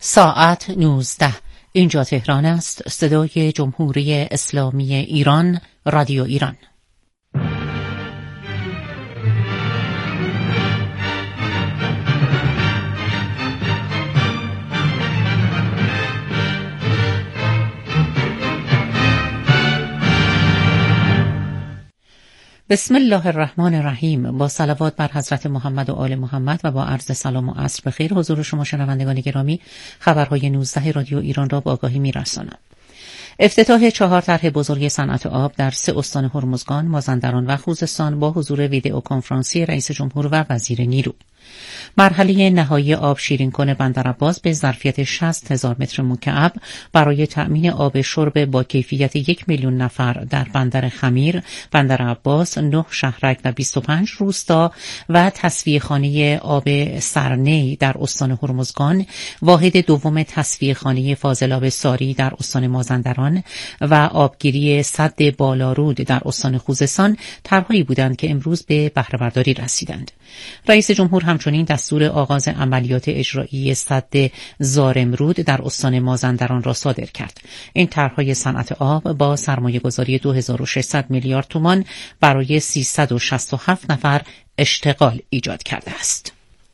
ساعت 19. اینجا تهران است. صدای جمهوری اسلامی ایران، رادیو ایران. بسم الله الرحمن الرحیم. با صلوات بر حضرت محمد و آل محمد و با عرض سلام و عصر بخیر حضور شما شنوندگان گرامی، خبرهای 19 رادیو ایران را با آگاهی می‌رسانم. افتتاح 4 طرح بزرگ صنعت آب در 3 استان هرمزگان، مازندران و خوزستان با حضور ویدئو کنفرانسی رئیس جمهور و وزیر نیرو. مرحله نهایی آب شیرینکن بندرعباس به ظرفیت 60,000 متر مکعب برای تأمین آب شرب با کیفیت 1 میلیون نفر در بندر خمیر، بندرعباس، 9 شهرک و 25 روستا و تصفیه‌خانه آب سرنی در استان هرمزگان، واحد دوم تصفیه‌خانه فاضلاب ساری در استان مازندران و آبگیری سد بالارود در استان خوزستان طرحهایی بودند که امروز به بهره‌برداری رسیدند. رئیس جمهور همچنین دستور آغاز عملیات اجرایی سد زارمرود در استان مازندران را صادر کرد. این طرح‌های صنعت آب با سرمایه‌گذاری 2600 میلیارد تومان برای 367 نفر اشتغال ایجاد کرده است.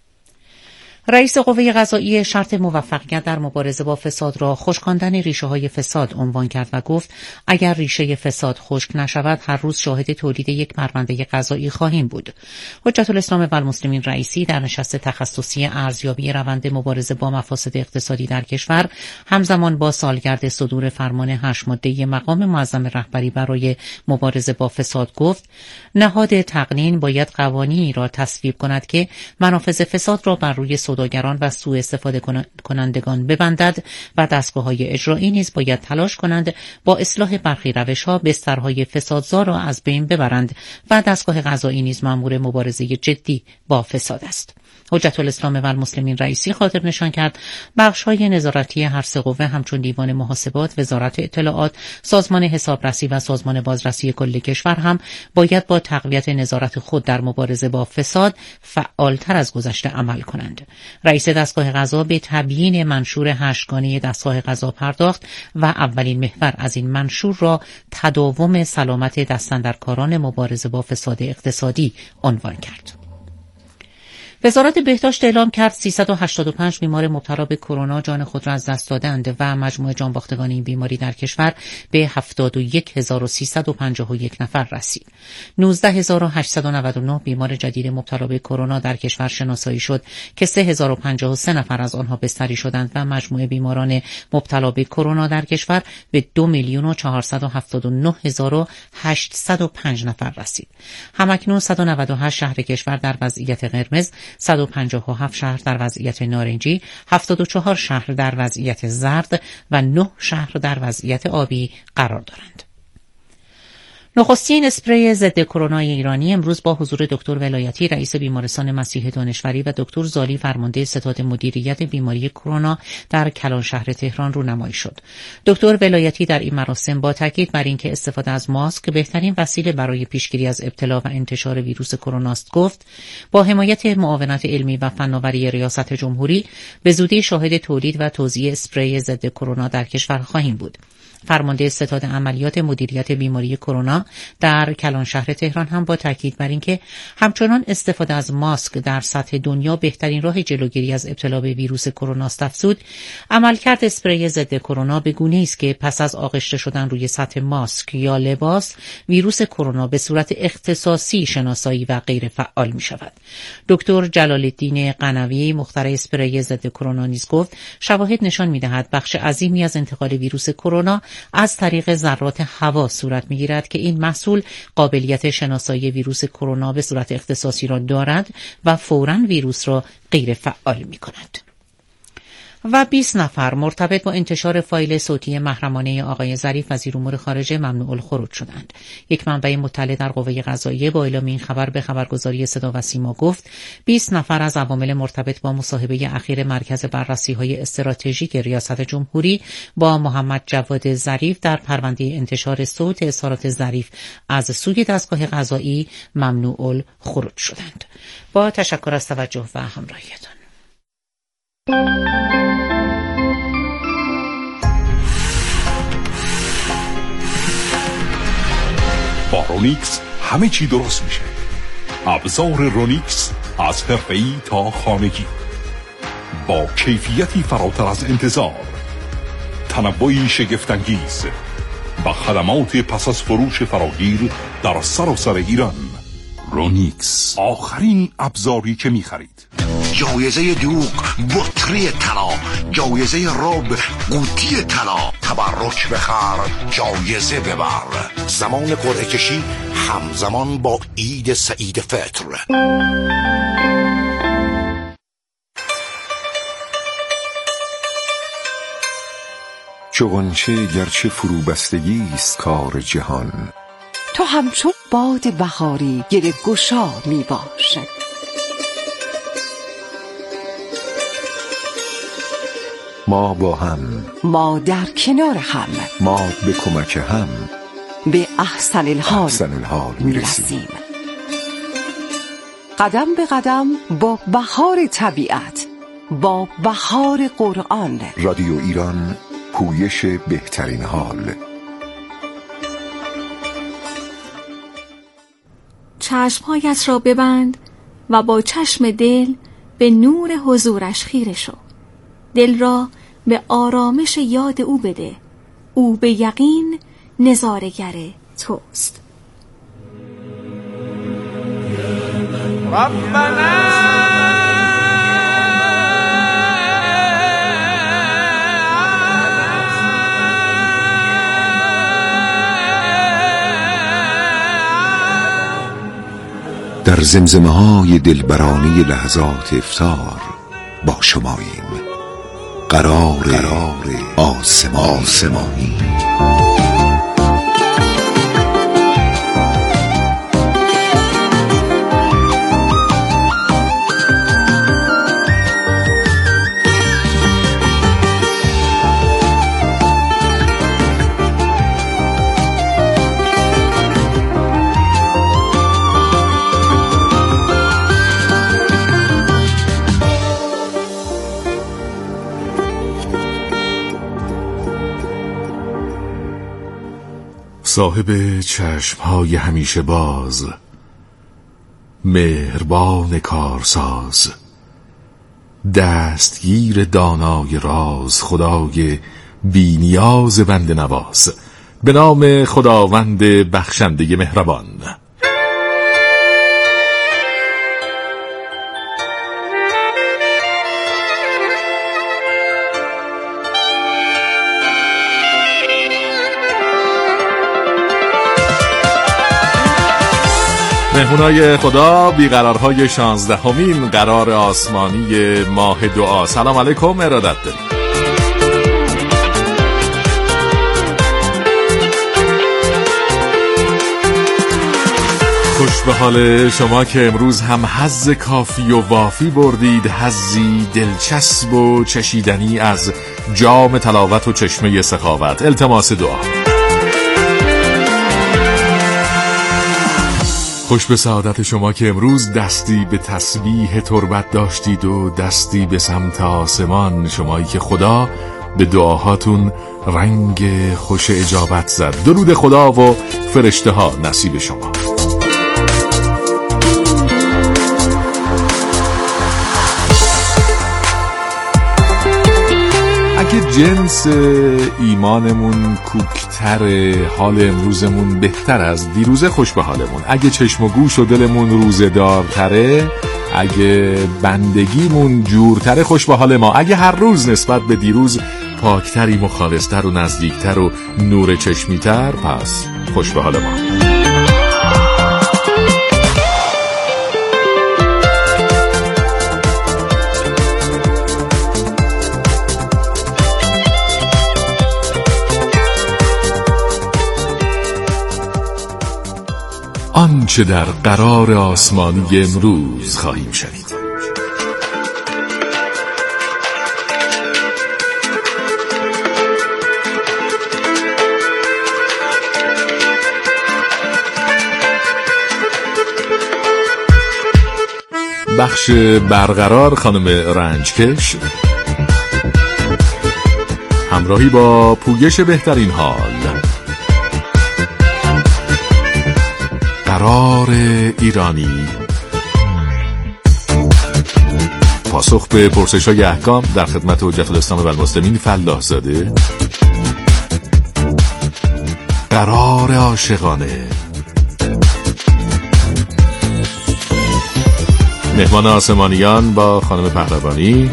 رئیس قوه قضاییه شرط موفقیت در مبارزه با فساد را خشکاندن ریشه‌های فساد عنوان کرد و گفت اگر ریشه فساد خشک نشود هر روز شاهد تولید یک پرونده قضایی خواهیم بود. حجت الاسلام و المسلمین رئیسی در نشست تخصصی ارزیابی روند مبارزه با مفاسد اقتصادی در کشور همزمان با سالگرد صدور فرمان 8 ماده مقام معظم رهبری برای مبارزه با فساد گفت نهاد تقنین باید قوانینی را تصویب کند که منافذ فساد را بر روی سوداگران و سوء استفاده کنندگان ببندد و دستگاه‌های اجرایی نیز باید تلاش کنند با اصلاح برخی روش‌ها بسترهای فسادزا را از بین ببرند و دستگاه قضایی نیز مأمور مبارزه جدی با فساد است. حجت الاسلام و المسلمین رئیسی خاطر نشان کرد بخش‌های نظارتی هر سه قوه همچون دیوان محاسبات، وزارت اطلاعات، سازمان حسابرسی و سازمان بازرسی کل کشور هم باید با تقویت نظارت خود در مبارزه با فساد فعالتر از گذشته عمل کنند. رئیس دستگاه قضا به تبیین منشور 8 گانه دستگاه قضا پرداخت و اولین محور از این منشور را تداوم سلامت دستاندرکاران مبارزه با فساد اقتصادی عنوان کرد. وزارت بهداشت اعلام کرد 385 بیمار مبتلا به کرونا جان خود را از دست دادند و مجموع جانباختگان این بیماری در کشور به 71351 نفر رسید. 19899 بیمار جدید مبتلا به کرونا در کشور شناسایی شد که 3053 نفر از آنها بستری شدند و مجموع بیماران مبتلا به کرونا در کشور به 2,479,805 نفر رسید. همکنون 198 شهر کشور در وضعیت قرمز، 157 شهر در وضعیت نارنجی، 74 شهر در وضعیت زرد و 9 شهر در وضعیت آبی قرار دارند. نخستین اسپری ضد کرونا ایرانی امروز با حضور دکتر ولایتی رئیس بیمارستان مسیح دانشوری و دکتر زالی فرمانده ستاد مدیریت بیماری کرونا در کلان شهر تهران رونمایی شد. دکتر ولایتی در این مراسم با تاکید بر اینکه استفاده از ماسک بهترین وسیله برای پیشگیری از ابتلا و انتشار ویروس کرونا است گفت با حمایت معاونت علمی و فناوری ریاست جمهوری به زودی شاهد تولید و توزیع اسپری ضد کرونا در کشور خواهیم بود. فرمانده ستاد عملیات مدیریت بیماری کرونا در کلان شهر تهران هم با تاکید بر اینکه همچنان استفاده از ماسک در سطح دنیا بهترین راه جلوگیری از ابتلا به ویروس کرونا است افزود عملکرد اسپری ضد کرونا به گونه‌ای است که پس از آغشته شدن روی سطح ماسک یا لباس ویروس کرونا به صورت اختصاصی شناسایی و غیر فعال می شود. دکتر جلال الدین قنوی مخترع اسپری ضد کرونا نیز گفت شواهد نشان می دهد بخش عظیمی از انتقال ویروس کرونا از طریق ذرات هوا صورت می‌گیرد که این محصول قابلیت شناسایی ویروس کرونا به صورت اختصاصی را دارد و فوراً ویروس را غیر فعال می‌کند. و 20 نفر مرتبط با انتشار فایل صوتی محرمانه آقای ظریف وزیر امور خارجه ممنوع الخروج شدند. یک منبع مطلع در قوه قضاییه با اعلام این خبر به خبرگزاری صدا و سیما گفت 20 نفر از عوامل مرتبط با مصاحبه اخیر مرکز بررسی‌های استراتژیک ریاست جمهوری با محمد جواد ظریف در پرونده انتشار صوت اظهارات ظریف از سوی دستگاه قضایی ممنوع الخروج شدند. با تشکر از توجه و همراهیتان. رونیکس همه چی درست میشه. ابزار رونیکس از حرفه‌ای تا خانگی، با کیفیتی فراتر از انتظار، تنوعی شگفت‌انگیز و خدمات پس از فروش فراگیر در سراسر ایران. رونیکس، آخرین ابزاری که می‌خرید. جایزه دوغ بطری طلا، جایزه رب قوطی طلا، تبرک بخر جایزه ببر. زمان قرعه کشی همزمان با عید سعید فطر. چغنچه گرچه فرو بستگی است کار جهان، تو همچون باد بهاری گره گشا می باش. ما با هم، ما در کنار هم، ما به کمک هم به احسن الحال می رسیم. قدم به قدم با بهار طبیعت، با بهار قرآن. رادیو ایران، پویش بهترین حال. چشمهایت را ببند و با چشم دل به نور حضورش خیره شو. دل را به آرامش یاد او بده. او به یقین نظاره‌گر توست. ربنا در زمزمه‌های دلبرانه لحظات افطار با شماییم. قرار آسمانی. صاحب چشمهای همیشه باز، مهربان کارساز، دستگیر دانای راز، خدای بی نیاز بنده نواز، به نام خداوند بخشنده مهربان. مهمونای خدا، بیقرارهای 16مین قرار آسمانی ماه دعا. سلام علیکم، ارادت داریم. خوش به حال شما که امروز هم حظ کافی و وافی بردید، حظی دلچسب و چشیدنی از جام تلاوت و چشمه سخاوت. التماس دعا. خوش به سعادت شما که امروز دستی به تسبیح تربت داشتید و دستی به سمت آسمان، شمایی که خدا به دعاهاتون رنگ خوش اجابت زد. درود خدا و فرشته ها نصیب شما. اگه جنس ایمانمون کوکتر، حال امروزمون بهتر از دیروزه، خوش به حالمون. اگه چشم و گوش و دلمون روزه دارتره، اگه بندگیمون جورتره، خوش به حال ما. اگه هر روز نسبت به دیروز پاکتریم و خالصتر و نزدیکتر و نور چشمیتر، پس خوش به حال ما. آنچه در قرار آسمانی امروز خواهیم شنید. بخش برقرار خانم رنجکش، همراهی با پویش بهترین حال. قرار ایرانی. پاسخ به پرسش‌های احکام در خدمت حجت الاسلام و المسلمین فلاح زاده. قرار عاشقانه. مهمان آسمانیان با خانم پهلوانی.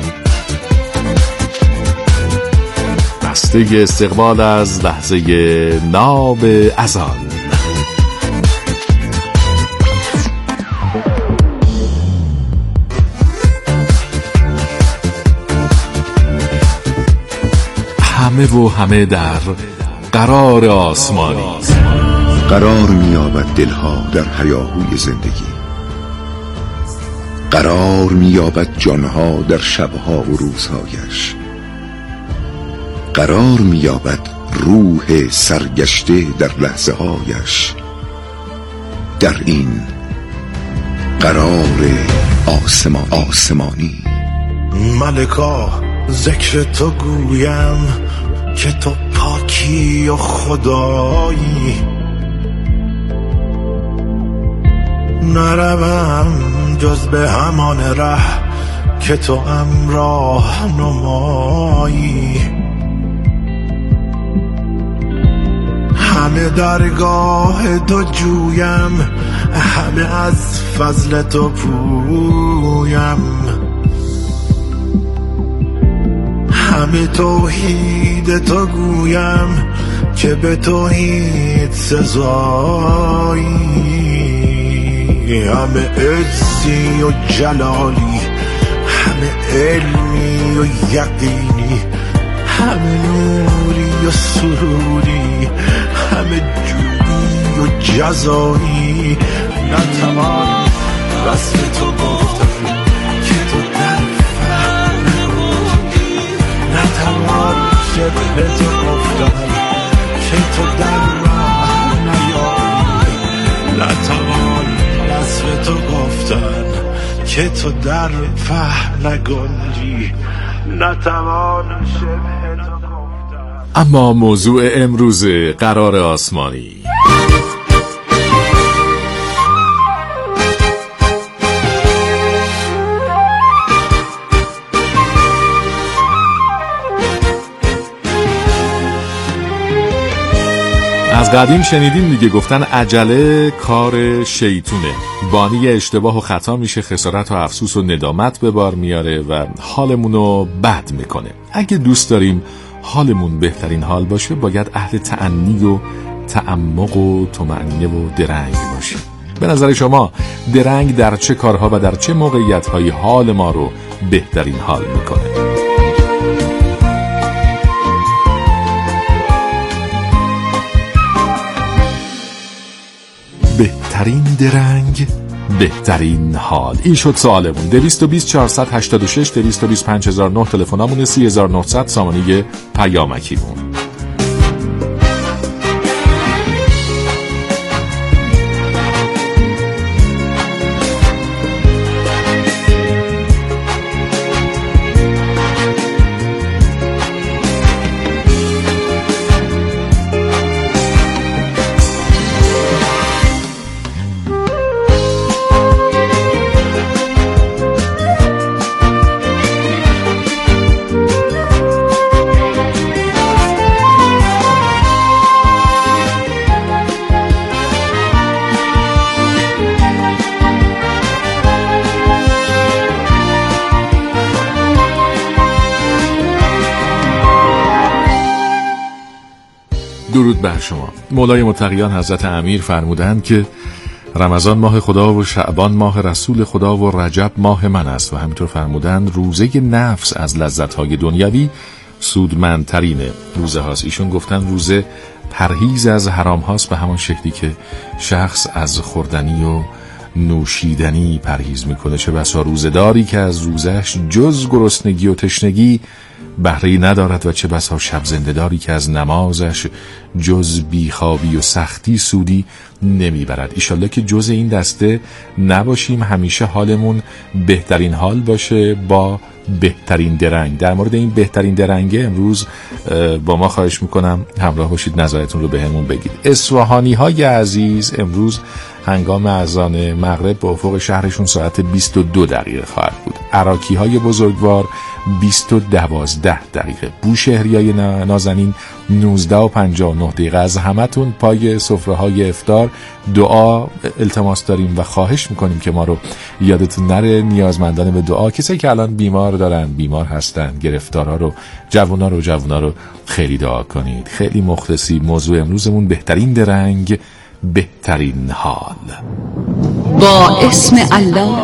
بسته استقبال از لحظه ناب اذان. همه در قرار آسمانی. قرار می‌یابد دلها در هیاهوی زندگی. قرار می‌یابد جانها در شبها و روزهایش. قرار می‌یابد روح سرگشته در لحظه هایش. در این قرار آسمانی. ملکا ذکر تو گویم که تو پاکی و خدایی. نروم جز به همان ره که تو امراه نمایی. همه درگاه تو جویم، همه از فضل تو پویم. همه توحید تو گویم که به توحید سزایی. همه عزی و جلالی، همه علمی و یقینی، همه نوری و سروری، همه جویی و جزایی. نتوان وصف تو گفتن که تو در نتوان شبه تو گفتن که تو در راه نیایی. نتوان وصف تو گفتن که تو در فهم نگنجی. نتوان شبه تو گفتن. اما موضوع امروز قرار آسمانی. از قدیم شنیدیم دیگه، گفتن عجله کار شیطونه، بانی اشتباه و خطا میشه، خسارت و افسوس و ندامت به بار میاره و حالمونو بد میکنه. اگه دوست داریم حالمون بهترین حال باشه، باید اهل تأنی و تعمق و طمأنینه و درنگ باشیم. به نظر شما درنگ در چه کارها و در چه موقعیت‌های حال ما رو بهترین حال میکنه؟ بهترین درنگ، بهترین حال. این شد سوالمون. 220 486 220 5009 تلفنمون، 3900 سامانه پیامکیمون. درود بر شما. مولای متقیان حضرت امیر فرمودند که رمضان ماه خدا و شعبان ماه رسول خدا و رجب ماه من است و همینطور فرمودند روزه نفس از لذت‌های دنیوی سودمندترین روزه هاست. ایشون گفتن روزه پرهیز از حرام هاست به همان شکلی که شخص از خوردنی و نوشیدنی پرهیز میکنه. چه بسا روزه‌داری که از روزش جز گرسنگی و تشنگی بهره‌ای ندارد و چه بسا شب زنده‌داری که از نمازش جز بیخوابی و سختی سودی نمیبرد. ایشالله که جز این دسته نباشیم، همیشه حالمون بهترین حال باشه با بهترین درنگ. در مورد این بهترین درنگه امروز با ما خواهش میکنم همراه باشید، نظرتون رو بهمون بگید. اصفهانی های عزیز امروز هنگام اذان مغرب به افق شهرشون ساعت 22 دقیقه خواهد بود. عراقی‌های بزرگوار 20:12 دقیقه. بوشهریای نازنین 19:59 دقیقه. از همتون پای سفره‌های افطار دعا التماس داریم و خواهش میکنیم که ما رو یادتون نره، نیازمندان به دعا، کسایی که الان بیمار هستن، گرفتارها رو، جوونا رو خیلی دعا کنید. خیلی مخلصی. موضوع امروزمون بهترین درنگ، بهترین حال. با اسم الله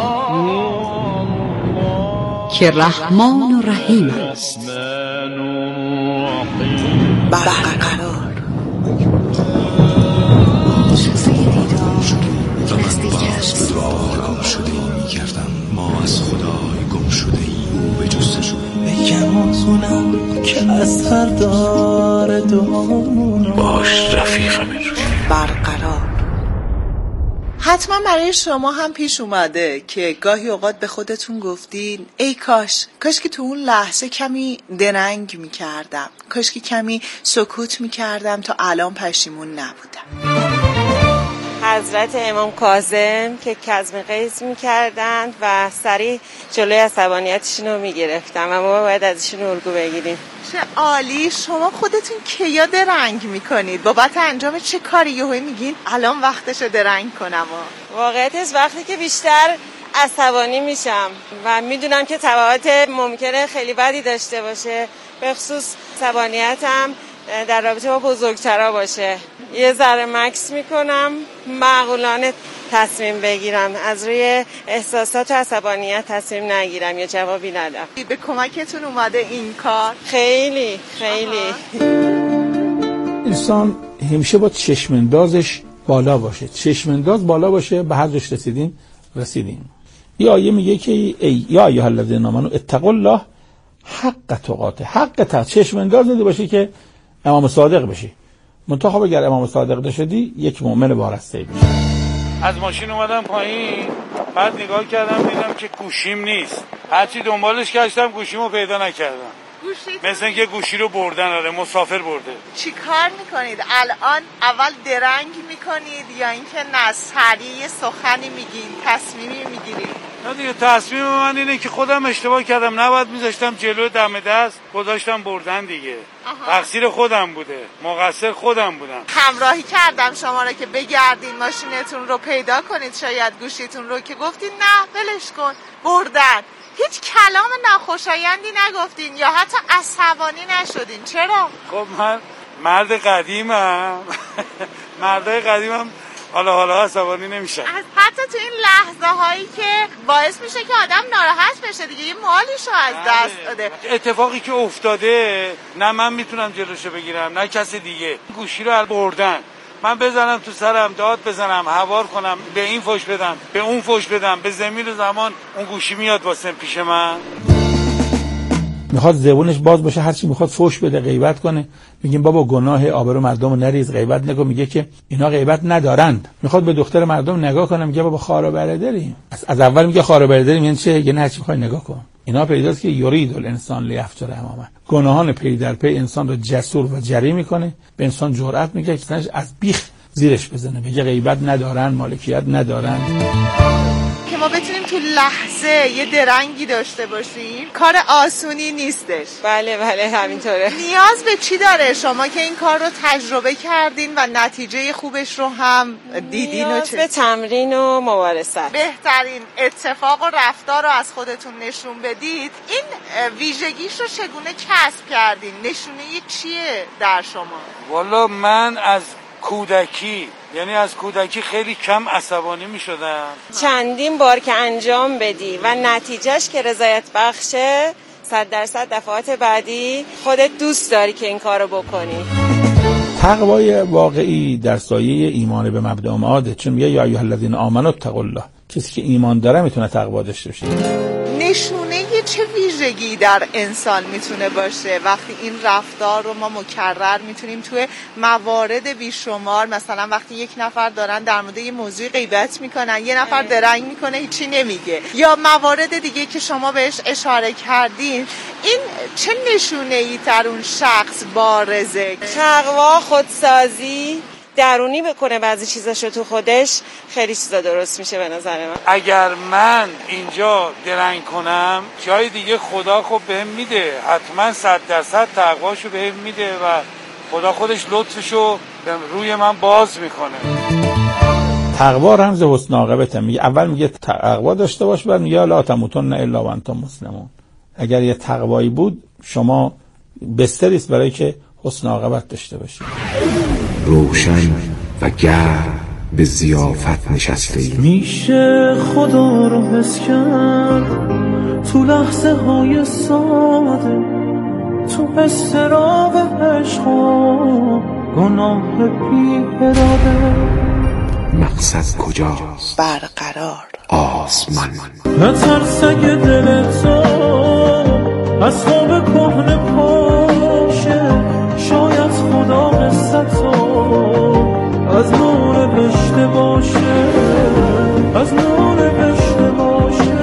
که رحمان و رحیم است. برقرار گم شده ای می‌کردم، ما از خدای گم شده ای او به جستجو. بگم آسونم که از هر دار دومون باش رفیقم امروز. برقرار. حتما برای شما هم پیش اومده که گاهی اوقات به خودتون گفتین ای کاش که تو اون لحظه کمی درنگ میکردم، کاش که کمی سکوت میکردم تا الان پشیمون نبودم. حضرت امام کاظم که کظم قیس میکردن و سریع جلوی عصبانیتشون رو میگرفتن و ما باید ازشون الگو بگیریم. چه عالی. شما خودتون کیا درنگ میکنید؟ بابت انجام چه کاری یهویی میگین الان وقتشه درنگ کنم؟ واقعیتش وقتی که بیشتر عصبانی میشم و میدونم که تبعات ممکنه خیلی بدی داشته باشه، به خصوص عصبانیتم در رابطه با بزرگترا باشه، یه ذره مکس میکنم، معقولانه تصمیم بگیرم، از روی احساسات و عصبانیت تصمیم نگیرم یا جوابی ندم. به کمکتون اومده این کار؟ خیلی انسان همیشه با چشماندازش بالا باشه. چشمانداز بالا باشه، به هر جاش رسیدیم. یه آیه میگه که ای یا ایها الذین آمنوا اتقوا الله حق تقاته. حق چشمانداز نده باشه که امام صادق بشی. منتها اگر امام صادق نشدی یک مؤمن وارسته بشی. از ماشین اومدم پایین، بعد نگاه کردم دیدم که گوشیم نیست. هرچی دنبالش گشتم گوشیمو پیدا نکردم. مثل اینکه گوشی رو بردن. آره، مسافر برده. چی کار میکنید الان؟ اول درنگ میکنید یا اینکه سریع سخنی میگین، تصمیمی میگیرید؟ نه دیگه، تصمیم من اینه که خودم اشتباه کردم، نباید میذاشتم جلو دم دست، گذاشتم بردن دیگه. تقصیر خودم بوده، مقصر خودم بودم. همراهی کردم شما را که بگردین ماشینتون رو پیدا کنید، شاید گوشیتون رو، که گفتین نه ولش کن، بردن. هیچ کلام ناخوشایندی نگفتین یا حتی عصبانی نشدین. چرا؟ خب من مرد قدیمم. مردای قدیمم حالا عصبانی نمیشن. حتی تو این لحظه هایی که باعث میشه که آدم ناراحت بشه دیگه، یه مالیشو از دست داده. اتفاقی که افتاده نه من میتونم جلوشو بگیرم نه کسی دیگه. گوشی رو بردن، من بزنم تو سرم، داد بزنم، هوار کنم، به این فوش بدم، به اون فوش بدم، به زمین و زمان اون گوشی میاد واسه پیش من. میخواد زبونش باز باشه، هرچی میخواد فوش بده، غیبت کنه. میگیم بابا گناه آبرو مردم نریز، غیبت نکن. میگه که اینا غیبت ندارند. میخواد به دختر مردم نگاه کنه، میگه بابا خار و برادریم. از اول میگه خار و برادریم یعنی چه؟ یعنی هرچی میخوای نگاه کن. اینا پیداست که یرید الانسان لیفجر اماما. گناهان پی در پی انسان رو جسور و جری میکنه، به انسان جرأت میده که از بیخ زیرش بزنه، بگه غیبت ندارن، مالکیت ندارن. که ما بتونیم تو لحظه یه درنگی داشته باشیم کار آسونی نیستش. بله همینطوره. نیاز به چی داره شما که این کار رو تجربه کردین و نتیجه خوبش رو هم دیدین؟ نیاز به تمرین و مبارزه. بهترین اتفاق و رفتار رو از خودتون نشون بدید. این ویژگیش رو چگونه کسب کردین؟ نشونه چیه در شما؟ والا من از کودکی خیلی کم عصبانی می شدم. چندین بار که انجام بدی و نتیجهش که رضایت بخشه، 100% دفعات بعدی خودت دوست داری که این کارو بکنی. تقوای واقعی در سایه ایمان به مبدأ معاده، چون میگه یا ایها الذین آمنوا اتقوا الله. کسی که ایمان داره میتونه تقوا داشته باشه. نشونه چه ویژگی در انسان میتونه باشه وقتی این رفتار رو ما مکرر میتونیم توی موارد بیشمار، مثلا وقتی یک نفر دارن در مورد یه موضوع غیبت میکنن، یه نفر درنگ میکنه هیچی نمیگه، یا موارد دیگه که شما بهش اشاره کردین، این چه نشونه ای در اون شخص بارزه؟ تقوا، خودسازی درونی بکنه بعضی چیزاشو تو خودش، خیلی چیزا درست میشه به نظر من. اگر من اینجا درنگ کنم جای دیگه خدا خب بهم میده، حتما 100% تقواشو بهم میده و خدا خودش لطفشو روی من باز میکنه. تقوا رمز حسن عاقبته. میگه اول میگه تقوا داشته باش، بعد میگه لا تموتن الا وانتم مسلمون. اگر یه تقوایی بود شما بستری است برای که حسن عاقبت داشته باشید. روشن و گرم به ضیافت نشسته ای. میشه خدا رو حس کرد تو لحظه های ساده، تو استراب عشق و گناه بی اراده. مقصد کجاست؟ برقرار آسمان. نترس اگه دل تو از خواب کهنه پاشه، شاید خدا قصه تو از نور بشته باشه، از نور بشته باشه.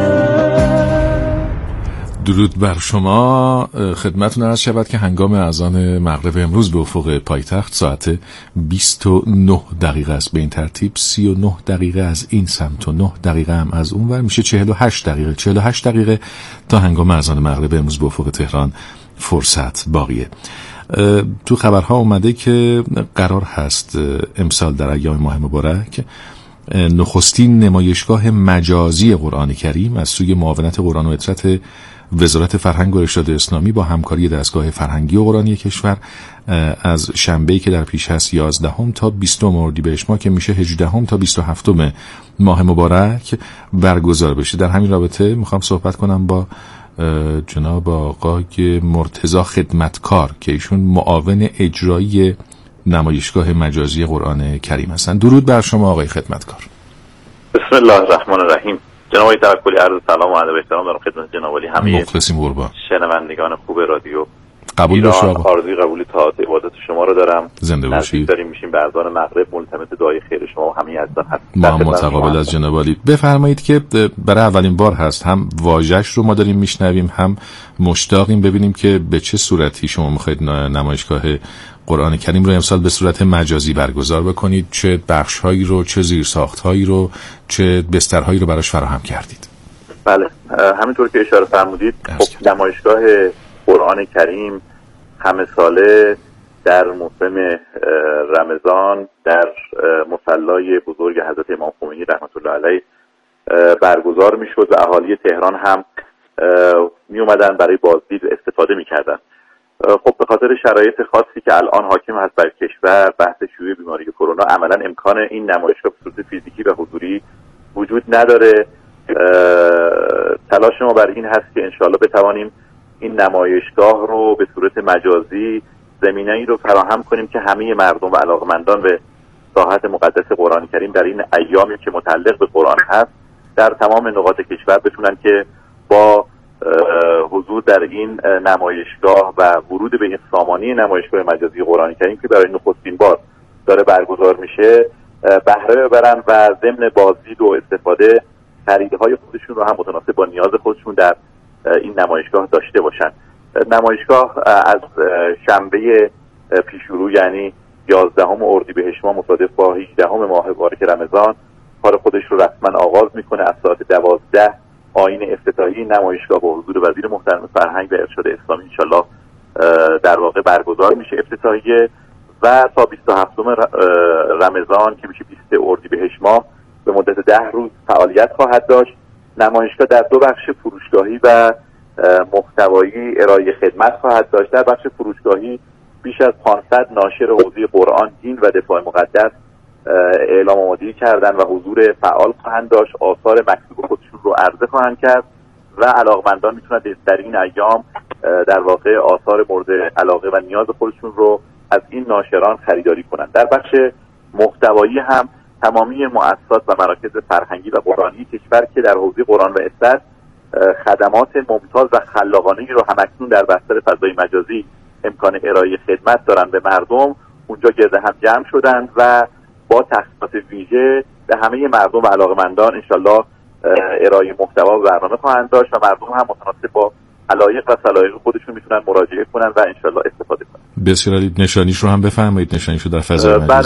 درود بر شما. خدمتتون عرض شود که هنگام اذان مغرب امروز به افق پایتخت ساعت 29 دقیقه است. به این ترتیب 39 دقیقه از این سمت و 9 دقیقه هم از اون ور میشه 48 دقیقه. 48 دقیقه تا هنگام اذان مغرب امروز به افق تهران فرصت باقیه. تو خبرها اومده که قرار هست امسال در ایام ماه مبارک نخستین نمایشگاه مجازی قرآن کریم از سوی معاونت قرآن و اطرت وزارت فرهنگ و ارشاد اسلامی با همکاری دستگاه فرهنگی و قرآنی کشور از شنبه‌ای که در پیش هست 11 تا 20 اردیبهشت ماه که میشه 18 تا 27 ماه مبارک برگزار بشه. در همین رابطه میخوام صحبت کنم با جناب آقای مرتضی خدمتکار که ایشون معاون اجرایی نمایشگاه مجازی قرآن کریم هستن. درود بر شما آقای خدمتکار. بسم الله الرحمن الرحیم. جناب آقای توکلی عرض سلام و ادب و احترام دارم خدمت جناب عالی همه مخلصیم قربان شنوندگان خوب رادیو. قبول باشه آقا. آرزوی قبول طاعت عبادت شما رو دارم. زنده باشید. داریم میشیم به اذان مغرب ملتمس دعای خیر شما و همه عزیزان هست. ما متقابل از جناب عالی. بفرمایید که برای اولین بار هست هم واژه‌اش رو ما داریم میشنویم، هم مشتاقیم ببینیم که به چه صورتی شما میخواید نمایشگاه قرآن کریم رو امسال به صورت مجازی برگزار بکنید، چه بخش‌هایی رو، چه زیرساخت‌هایی رو، چه بسترهایی رو براش فراهم کردید. بله، همینطور که اشاره فرمودید خب نمایشگاه قرآن کریم همه ساله در موسم رمضان در مصلی بزرگ حضرت امام خمینی رحمت الله علیه برگزار میشد و اهالی تهران هم می اومدن برای بازدید استفاده میکردن. خب به خاطر شرایط خاصی که الان حاکم هست بر کشور، بحث شیوع بیماری کرونا، عملا امکان این نمایشگاه به صورت فیزیکی و حضوری وجود نداره. تلاش ما بر این هست که انشاءالله بتوانیم این نمایشگاه رو به صورت مجازی زمینه‌ای رو فراهم کنیم که همه مردم و علاقمندان به ساحت مقدس قرآن کریم در این ایامی که متعلق به قرآن هست در تمام نقاط کشور بتونن که با حضور در این نمایشگاه و ورود به این سامانه نمایشگاه مجازی قرآن کریم که برای نخستین بار داره برگزار میشه بهره ببرن و ضمن بازدید و استفاده خریدهای خودشون رو هم متناسب با نیاز خودشون در این نمایشگاه داشته باشن. نمایشگاه از شنبه پیشرو یعنی 11 اردیبهشت ماه مصادف با 18 ماه مبارک رمضان کار خودش رو رسما آغاز میکنه. از ساعت 12 آیین افتتاحی نمایشگاه با حضور وزیر محترم فرهنگ و ارشاد اسلامی انشالله در واقع برگزار میشه افتتاحیه و تا 27 رمضان که میشه 20 اردیبهشت ماه به مدت 10 روز فعالیت خواهد داشت. نمایشگاه در دو بخش فروشگاهی و محتوایی ارائه خدمت خواهد داشت. در بخش فروشگاهی بیش از 500 ناشر حوزه قرآن، دین و دفاع مقدس اعلام آمادگی کردن و حضور فعال خواهند داشت. آثار مکتوب خودشون رو عرضه خواهند کرد و علاقمندان میتونن در این ایام در واقع آثار مورد علاقه و نیاز خودشون رو از این ناشران خریداری کنند. در بخش محتوایی هم تمامی مؤسسات و مراکز فرهنگی و قرآنی کشور که در حوزه قرآن و اطلاع خدمات ممتاز و خلاقانه‌ای رو همکنون در بستر فضای مجازی امکان ارائه خدمت دارن به مردم اونجا گرد هم جمع شدند و با تخصیصات ویژه به همه مردم و علاقمندان انشالله ارائه محتوا و برنامه خواهند داشت و مردم هم متناسب با علایق و سلایق خودشون میتونن مراجعه کنن و انشالله استفاده کنن. بسیار عالی. نشانیش رو هم بفرمایید. نشانیش رو در فضای مجازی. بله،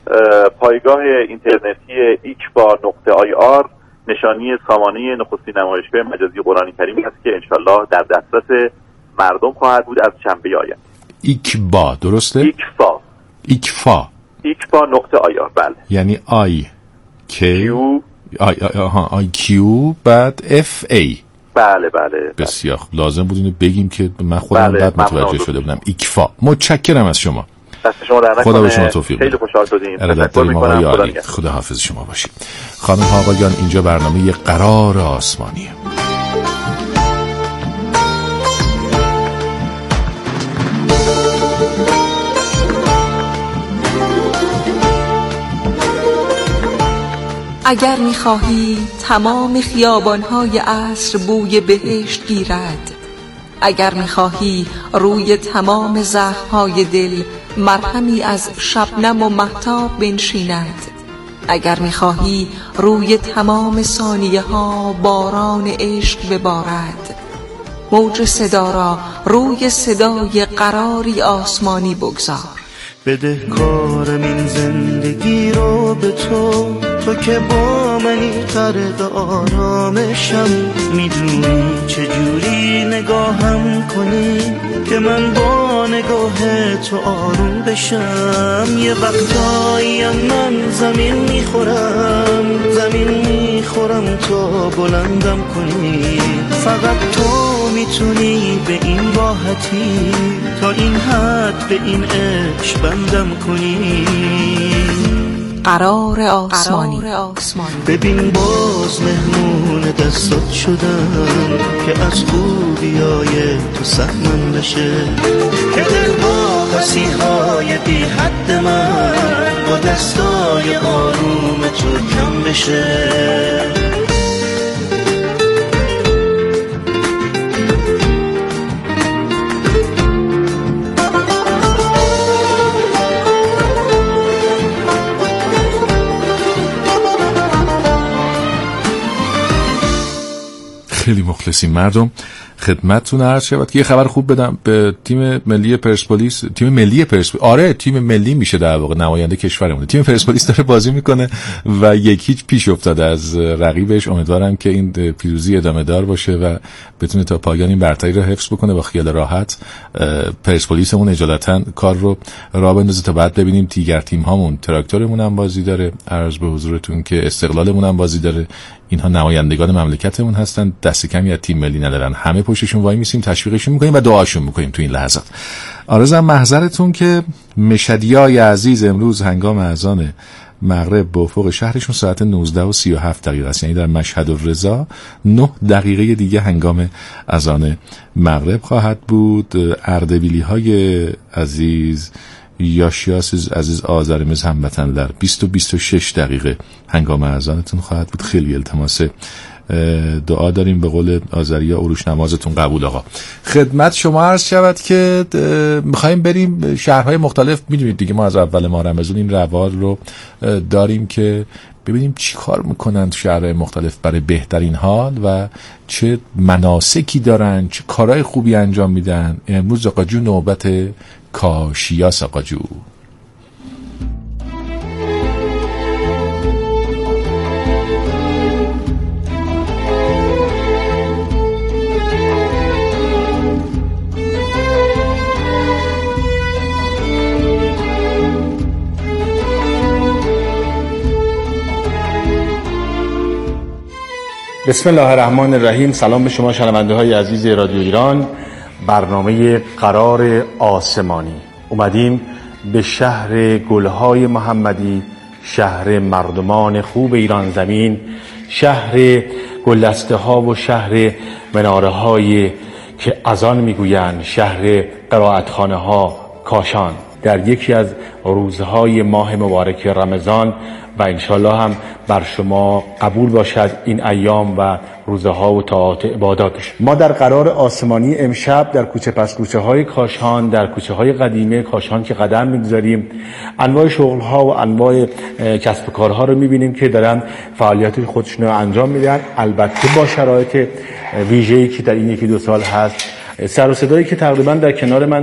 پایگاه اینترنتی ikba.ir نشانی سامانه نخستین نمایشگاه مجازی قرآن کریم است که انشالله در دسترس مردم خواهد بود از شنبه آینده. ایکبا درسته؟ ikba.ir بله. یعنی IQ بعد FA. بله. بسیار خوب. لازم بود اینو بگیم که من خودم بعد متوجه شده بودم. ایکفا. متشکرم از شما. خدا به شما توفیق بده. خیلی خوشحال شدیم. ارادت داریم آقای عالی. خدا حافظ شما باشید. خانم ها آقایان، اینجا برنامه قرار آسمانیه. اگر می‌خواهی تمام خیابان‌های عصر بوی بهشت گیرد، اگر می‌خواهی روی تمام زخم‌های دل مرهمی از شبنم و مهتاب بنشیند، اگر می‌خواهی روی تمام ثانیه‌ها باران عشق ببارد، موج صدا را روی صدای قراری آسمانی بگذار. بده کارم این زندگی رو به تو که با منی غرق آرامشم. میدونی چجوری نگاهم کنی که من با نگاه تو آروم بشم. یه وقتاییم من زمین میخورم تا بلندم کنی. فقط تو میتونی به این راحتی تا این حد به این عشق بندم کنی. قرار آسمانی. ببین باز مهمون دستات شدم که از خوبیای تو سهمم بشه، که دل با مسیحای بی حد من با دستای آروم تو کم بشه. خیلی مخلصیم مردم. خدمتتون عرض شود که یه خبر خوب بدم به تیم ملی پرسپولیس. تیم ملی میشه در واقع، نماینده کشورمونه. تیم پرسپولیس داره بازی میکنه و 1-0 پیش افتاده از رقیبش. امیدوارم که این پیروزی ادامه دار باشه و بتونه تا پایان این برتری رو حفظ بکنه با خیال راحت. پرسپولیسمون اجالتا کار رو راه بندازه تا بعد ببینیم دیگر تیم هامون. تراکتورمون هم بازی داره، عرض به حضورتون که استقلالمون هم بازی داره. اینها نمایندگان مملکتمون هستن، دست کمی از تیم ملی ندارن. همه پشتشون وای میسیم، تشویقشون میکنیم و دعاشون میکنیم تو این لحظات. آرزوام محضرتون که مشهدیای عزیز امروز هنگام اذان مغرب به افق شهرشون ساعت 19:37 است، یعنی در مشهد الرضا 9 دقیقه دیگه هنگام اذان مغرب خواهد بود. اردبیلی‌های عزیز، یاشیاس عزیز، آذرمز هموطن در 20 و 26 دقیقه هنگام اذانتون خواهد بود. خیلی التماس دعا داریم، به قول آذریا عروش نمازتون قبول. آقا خدمت شما عرض شود که میخوایم بریم شهرهای مختلف. میدونید دیگه ما از اول ماه رمضان این روال رو داریم که ببینیم چی کار میکنن تو شهرهای مختلف برای بهترین حال و چه مناسکی دارن، چه کارهای خوبی انجام میدن. امروز آقا جو نوبت کاشیاس. آقا جو بسم الله الرحمن الرحیم. سلام به شما شنونده های عزیز رادیو ایران. برنامه قرار آسمانی. اومدیم به شهر گلهای محمدی، شهر مردمان خوب ایران زمین، شهر گلدسته ها و شهر مناره های که اذان میگویند، شهر قرائتخانه ها کاشان، در یکی از روزهای ماه مبارک رمضان و انشالله هم بر شما قبول باشد این ایام و روزها و طاعات عباداتش. ما در قرار آسمانی امشب در کوچه پس کوچه های کاشان، در کوچه های قدیمی کاشان که قدم میگذاریم، انواع شغل ها و انواع کسب و کارها رو میبینیم که دارن فعالیت خودشون رو انجام میدن، البته با شرایط ویژه‌ای که در این 1-2 سال هست. سر و صدایی که تقریبا در کنار من